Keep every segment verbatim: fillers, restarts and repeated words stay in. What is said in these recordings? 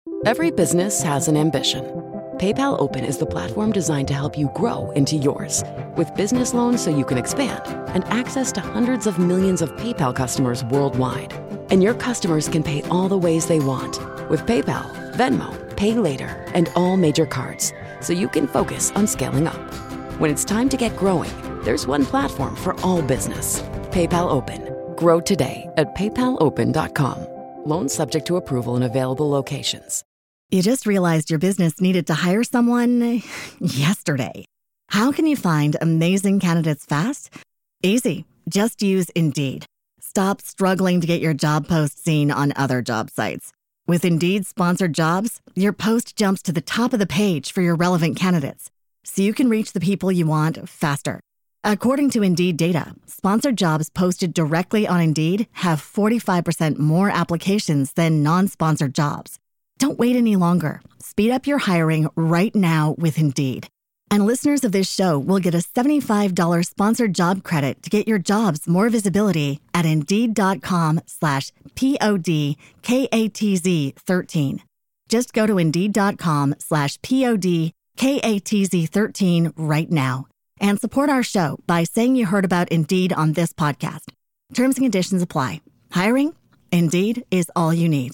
Every business has an ambition. PayPal Open is the platform designed to help you grow into yours. With business loans so you can expand and access to hundreds of millions of PayPal customers worldwide. And your customers can pay all the ways they want with PayPal, Venmo, Pay Later, and all major cards, so you can focus on scaling up. When it's time to get growing, there's one platform for all business. PayPal Open. Grow today at paypal open dot com. Loans subject to approval in available locations. You just realized your business needed to hire someone yesterday. How can you find amazing candidates fast? Easy. Just use Indeed. Stop struggling to get your job post seen on other job sites. With Indeed sponsored jobs, your post jumps to the top of the page for your relevant candidates, so you can reach the people you want faster. According to Indeed data, sponsored jobs posted directly on Indeed have forty-five percent more applications than non-sponsored jobs. Don't wait any longer. Speed up your hiring right now with Indeed. And listeners of this show will get a seventy-five dollars sponsored job credit to get your jobs more visibility at Indeed.com slash P-O-D-K-A-T-Z 13. Just go to Indeed.com slash P-O-D-K-A-T-Z 13 right now and support our show by saying you heard about Indeed on this podcast. Terms and conditions apply. Hiring? Indeed is all you need.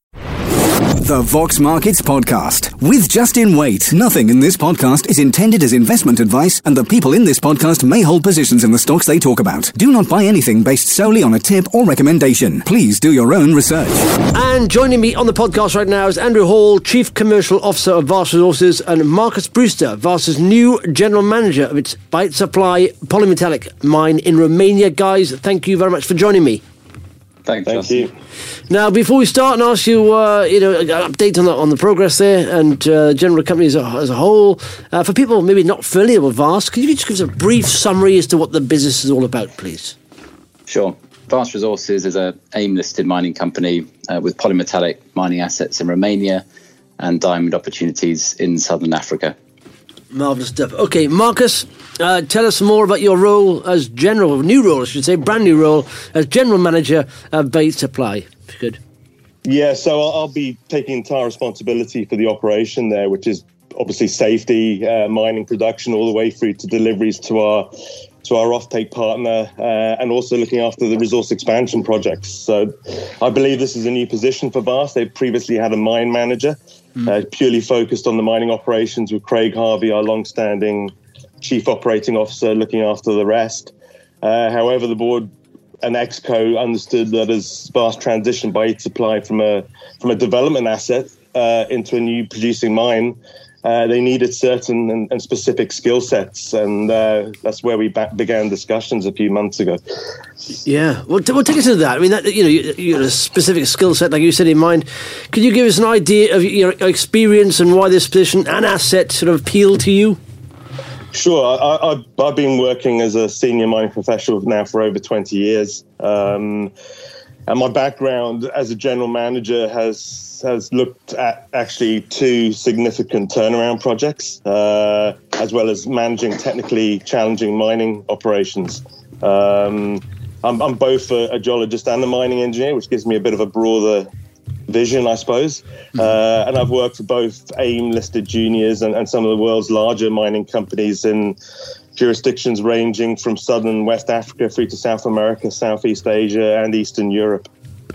The Vox Markets Podcast with Justin Waite. Nothing in this podcast is intended as investment advice, and the people in this podcast may hold positions in the stocks they talk about. Do not buy anything based solely on a tip or recommendation. Please do your own research. And joining me on the podcast right now is Andrew Hall, Chief Commercial Officer of Vast Resources, and Marcus Brewster, Vast's new General Manager of its Bait Supply polymetallic mine in Romania. Guys, thank you very much for joining me. Thanks, Thank Justin. you. Now, before we start and ask you, uh, you know, an update on the on the progress there and uh, general company as a, as a whole, uh, for people maybe not familiar with Vast, can you just give us a brief summary as to what the business is all about, please? Sure. Vast Resources is a AIM-listed mining company uh, with polymetallic mining assets in Romania and diamond opportunities in Southern Africa. Marvellous stuff. Okay, Marcus, uh, tell us more about your role as general, new role, I should say, brand new role as General Manager of Bait Supply. If you could. Yeah, so I'll, I'll be taking entire responsibility for the operation there, which is obviously safety, uh, mining production, all the way through to deliveries to our to our offtake partner, uh, and also looking after the resource expansion projects. So I believe this is a new position for Vast. They previously had a mine manager, mm. uh, purely focused on the mining operations, with Craig Harvey, our long-standing Chief Operating Officer, looking after the rest. Uh, however, the board and Exco understood that as Vast transitioned Bait Supply from a from a development asset uh, into a new producing mine, uh, they needed certain and, and specific skill sets, and uh, that's where we back began discussions a few months ago. Yeah, well, t- well take us into that. I mean, that, you know, you, you got a specific skill set, like you said, in mind. Could you give us an idea of your experience and why this position and asset sort of appealed to you? Sure. I, I, I've been working as a senior mining professional now for over twenty years. Um, and my background as a general manager has has looked at actually two significant turnaround projects, uh, as well as managing technically challenging mining operations. Um, I'm, I'm both a, a geologist and a mining engineer, which gives me a bit of a broader vision, I suppose. Uh, and I've worked for both AIM-listed juniors and, and some of the world's larger mining companies in jurisdictions ranging from southern West Africa through to South America, Southeast Asia, and Eastern Europe.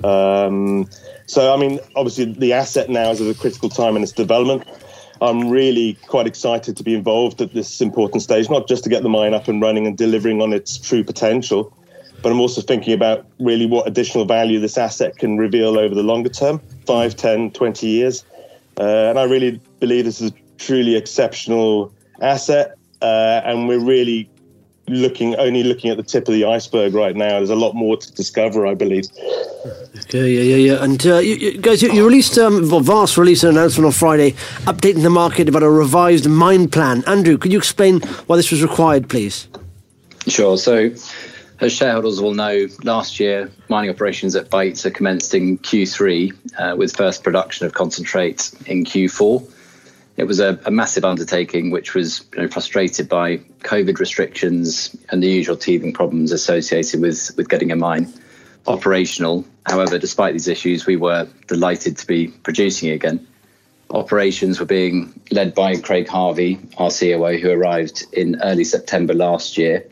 Um, so, I mean, obviously the asset now is at a critical time in its development. I'm really quite excited to be involved at this important stage, not just to get the mine up and running and delivering on its true potential, but I'm also thinking about really what additional value this asset can reveal over the longer term, five, ten, twenty years. Uh, and I really believe this is a truly exceptional asset. Uh, and we're really looking, only looking at the tip of the iceberg right now. There's a lot more to discover, I believe. Okay, yeah, yeah, yeah. And uh, you, you, guys, you, you released, um, well, Vast released an announcement on Friday updating the market about a revised mine plan. Andrew, could you explain why this was required, please? Sure. So, as shareholders will know, last year mining operations at Bait commenced in Q three uh, with first production of concentrate in Q four. It was a, a massive undertaking, which was you know, frustrated by COVID restrictions and the usual teething problems associated with, with getting a mine operational. However, despite these issues, we were delighted to be producing again. Operations were being led by Craig Harvey, our C O O, who arrived in early September last year.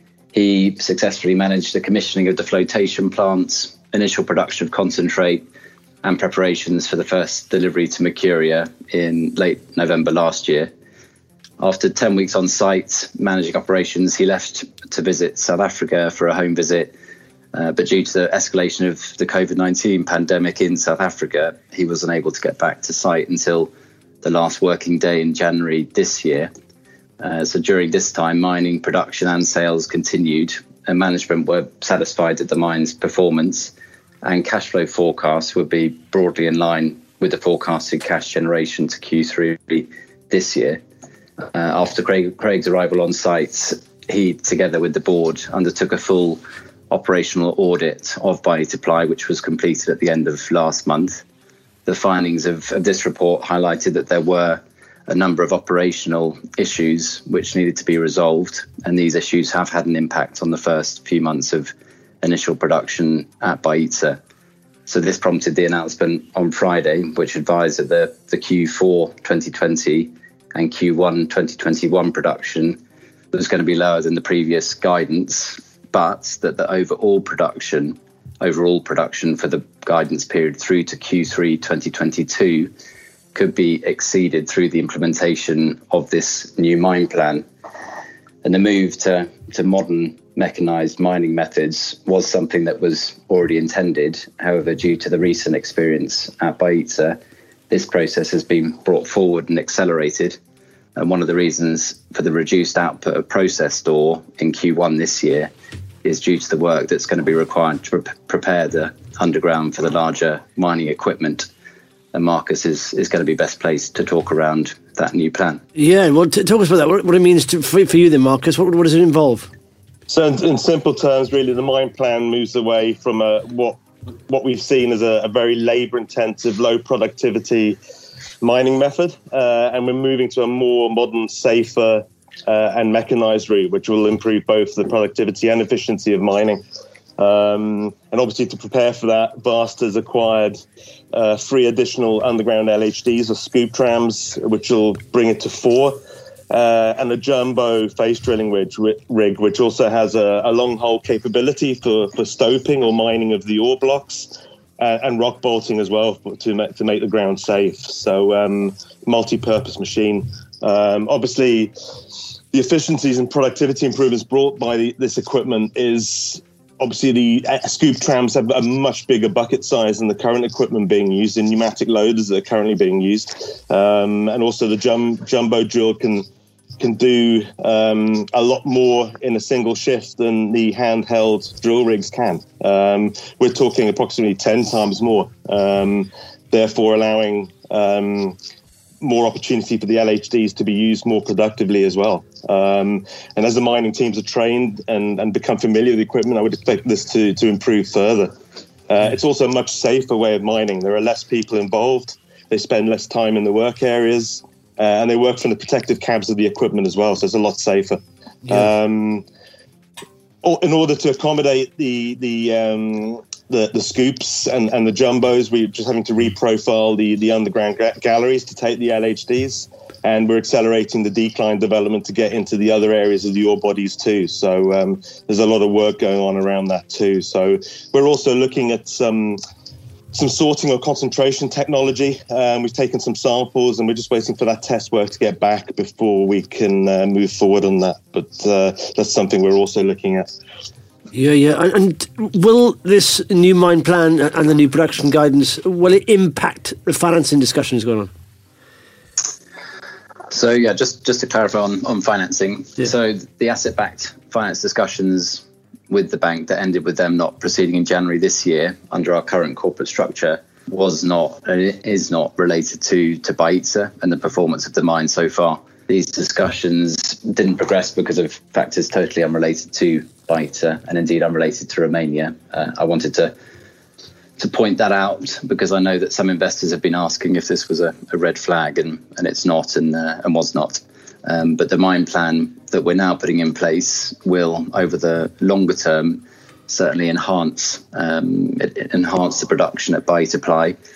He successfully managed the commissioning of the flotation plants, initial production of concentrate, and preparations for the first delivery to Mercuria in late November last year. After ten weeks on site managing operations, he left to visit South Africa for a home visit. Uh, but due to the escalation of the COVID nineteen pandemic in South Africa, he was unable to get back to site until the last working day in January this year. Uh, so during this time, mining, production and sales continued, and management were satisfied that the mine's performance and cash flow forecasts would be broadly in line with the forecasted cash generation to Q three this year. Uh, after Craig, Craig's arrival on site, he, together with the board, undertook a full operational audit of Baitta Supply, which was completed at the end of last month. The findings of, of this report highlighted that there were a number of operational issues which needed to be resolved, and these issues have had an impact on the first few months of initial production at Baitta. So this prompted the announcement on Friday, which advised that the, the Q four twenty twenty and Q one twenty twenty-one production was going to be lower than the previous guidance, but that the overall production, overall production for the guidance period through to Q three twenty twenty-two could be exceeded through the implementation of this new mine plan. And the move to, to modern mechanised mining methods was something that was already intended. However, due to the recent experience at Baitta, this process has been brought forward and accelerated. And one of the reasons for the reduced output of processed ore in Q one this year is due to the work that's going to be required to pre- prepare the underground for the larger mining equipment. And Marcus is, is going to be best placed to talk around that new plan. Yeah, well, t- talk us about that. What, what it means to, for, for you then, Marcus. What, what does it involve? So in, in simple terms, really, the mine plan moves away from a, what what we've seen as a, a very labour-intensive, low-productivity mining method, uh, and we're moving to a more modern, safer uh, and mechanised route, which will improve both the productivity and efficiency of mining. Um, and obviously, to prepare for that, Vast has acquired uh, three additional underground L H Ds or scoop trams, which will bring it to four, uh, and a jumbo face drilling rig, rig which also has a, a long hole capability for, for stoping or mining of the ore blocks, uh, and rock bolting as well to make, to make the ground safe. So, um, multi-purpose machine. Um, obviously, the efficiencies and productivity improvements brought by the, this equipment is obviously the uh, scoop trams have a much bigger bucket size than the current equipment being used, in pneumatic loaders that are currently being used. Um, and also the jum- jumbo drill can can do um, a lot more in a single shift than the handheld drill rigs can. Um, we're talking approximately ten times more, um, therefore allowing um, more opportunity for the L H Ds to be used more productively as well. Um, and as the mining teams are trained and, and become familiar with the equipment, I would expect this to, to improve further. Uh, it's also a much safer way of mining. There are less people involved. They spend less time in the work areas, uh, and they work from the protective cabs of the equipment as well, so it's a lot safer. Yeah. Um, in order to accommodate the the um, the, the scoops and, and the jumbos, we're just having to reprofile the, the underground ga- galleries to take the L H Ds, and we're accelerating the decline development to get into the other areas of the ore bodies too. So um, there's a lot of work going on around that too. So we're also looking at some some sorting or concentration technology. Um, we've taken some samples and we're just waiting for that test work to get back before we can uh, move forward on that. But uh, that's something we're also looking at. Yeah, yeah. And, and will this new mine plan and the new production guidance, will it impact the financing discussions going on? So, yeah, just, just to clarify on, on financing. Yeah. So the asset-backed finance discussions with the bank that ended with them not proceeding in January this year under our current corporate structure was not, and it is not related to, to Baitta and the performance of the mine so far. These discussions didn't progress because of factors totally unrelated to Baitta and indeed unrelated to Romania. Uh, I wanted to to point that out because I know that some investors have been asking if this was a, a red flag, and, and it's not, and uh, and was not. Um, but the mine plan that we're now putting in place will, over the longer term, certainly enhance um, it, it enhance the production at Baitta Supply.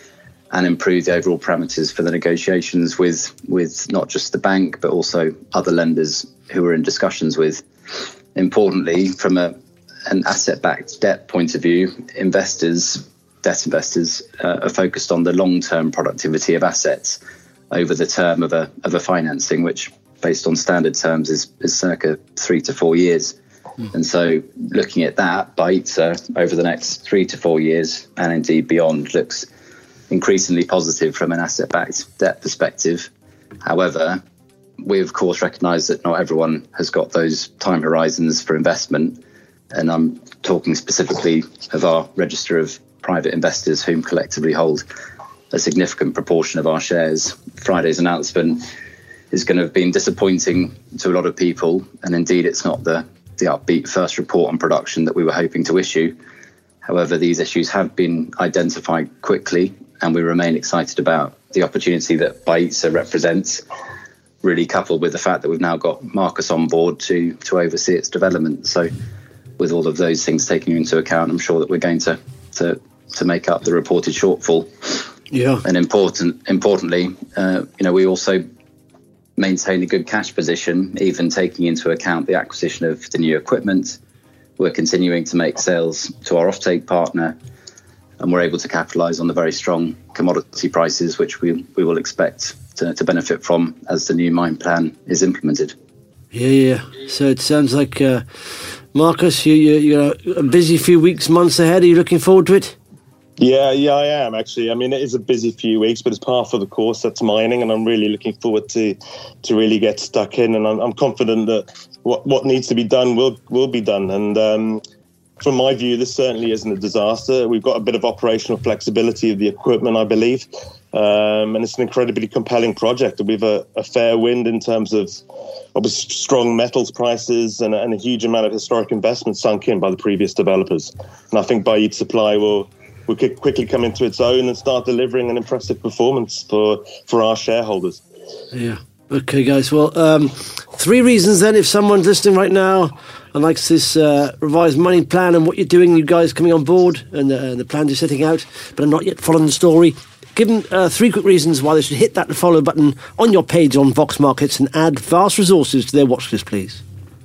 and improve the overall parameters for the negotiations with with not just the bank, but also other lenders who we're in discussions with. Importantly, from a an asset-backed debt point of view, investors, debt investors, uh, are focused on the long-term productivity of assets over the term of a of a financing, which, based on standard terms, is, is circa three to four years. Mm. And so looking at that, Bajitsa over the next three to four years, and indeed beyond, looks increasingly positive from an asset-backed debt perspective. However, we of course recognise that not everyone has got those time horizons for investment. And I'm talking specifically of our register of private investors, whom collectively hold a significant proportion of our shares. Friday's announcement is going to have been disappointing to a lot of people, and indeed it's not the, the upbeat first report on production that we were hoping to issue. However, these issues have been identified quickly, and we remain excited about the opportunity that Bajitsa represents, really coupled with the fact that we've now got Marcus on board to, to oversee its development. So with all of those things taken into account, I'm sure that we're going to to, to make up the reported shortfall. Yeah. And important, importantly, uh, you know, we also maintain a good cash position, even taking into account the acquisition of the new equipment. We're continuing to make sales to our offtake partner, and we're able to capitalise on the very strong commodity prices, which we we will expect to, to benefit from as the new mine plan is implemented. Yeah, yeah. So it sounds like, uh, Marcus, you, you, you're a busy few weeks, months ahead. Are you looking forward to it? Yeah, yeah, I am actually. I mean, it is a busy few weeks, but it's par for the course. That's mining, and I'm really looking forward to to really get stuck in. And I'm, I'm confident that what what needs to be done will will be done. And um, from my view, this certainly isn't a disaster. We've got a bit of operational flexibility of the equipment, I believe, um, and it's an incredibly compelling project. We've a, a fair wind in terms of obviously strong metals prices and, and a huge amount of historic investment sunk in by the previous developers. And I think Bajitsa Supply will. We could quickly come into its own and start delivering an impressive performance for, for our shareholders. Yeah. Okay, guys. Well, um, three reasons then, if someone's listening right now and likes this uh, revised mining plan and what you're doing, you guys coming on board and uh, the plans you're setting out, but are not yet following the story, give them uh, three quick reasons why they should hit that follow button on your page on Vox Markets and add Vast Resources to their watch list, please.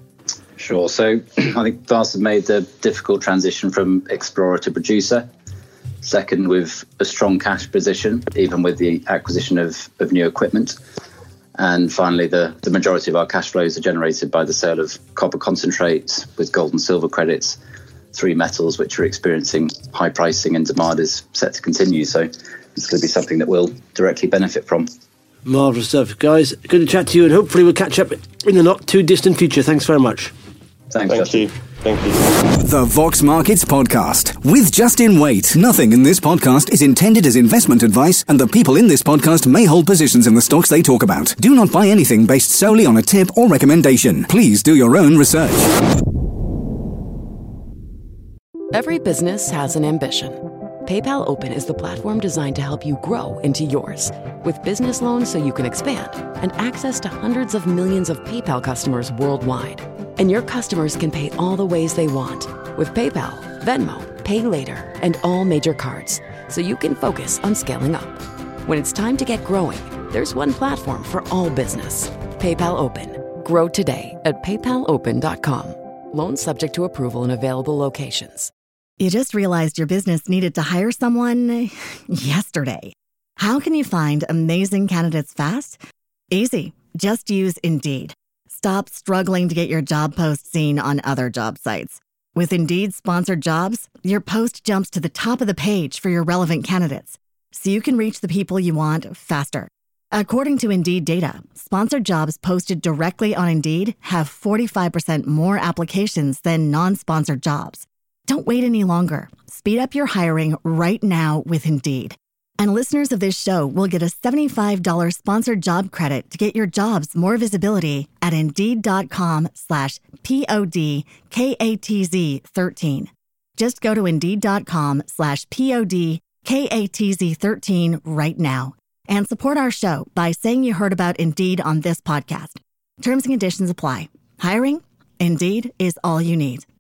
Sure. So I think Vast have made the difficult transition from explorer to producer. Second, with a strong cash position, even with the acquisition of, of new equipment. And finally, the, the majority of our cash flows are generated by the sale of copper concentrates with gold and silver credits, three metals which are experiencing high pricing, and demand is set to continue. So it's going to be something that we'll directly benefit from. Marvellous stuff. Guys, good to chat to you, and hopefully we'll catch up in the not too distant future. Thanks very much. Thanks, Thank Justin. you. Thank you. The Vox Markets Podcast with Justin Waite. Nothing in this podcast is intended as investment advice, and the people in this podcast may hold positions in the stocks they talk about. Do not buy anything based solely on a tip or recommendation. Please do your own research. Every business has an ambition. PayPal Open is the platform designed to help you grow into yours. With business loans so you can expand, and access to hundreds of millions of PayPal customers worldwide. And your customers can pay all the ways they want with PayPal, Venmo, Pay Later, and all major cards, so you can focus on scaling up. When it's time to get growing, there's one platform for all business. PayPal Open. Grow today at paypal open dot com. Loans subject to approval in available locations. You just realized your business needed to hire someone yesterday. How can you find amazing candidates fast? Easy. Just use Indeed. Stop struggling to get your job post seen on other job sites. With Indeed sponsored jobs, your post jumps to the top of the page for your relevant candidates, so you can reach the people you want faster. According to Indeed data, sponsored jobs posted directly on Indeed have forty-five percent more applications than non-sponsored jobs. Don't wait any longer. Speed up your hiring right now with Indeed. And listeners of this show will get a seventy-five dollars sponsored job credit to get your jobs more visibility at Indeed.com slash P-O-D-K-A-T-Z 13. Just go to Indeed.com slash P-O-D-K-A-T-Z 13 right now and support our show by saying you heard about Indeed on this podcast. Terms and conditions apply. Hiring? Indeed is all you need.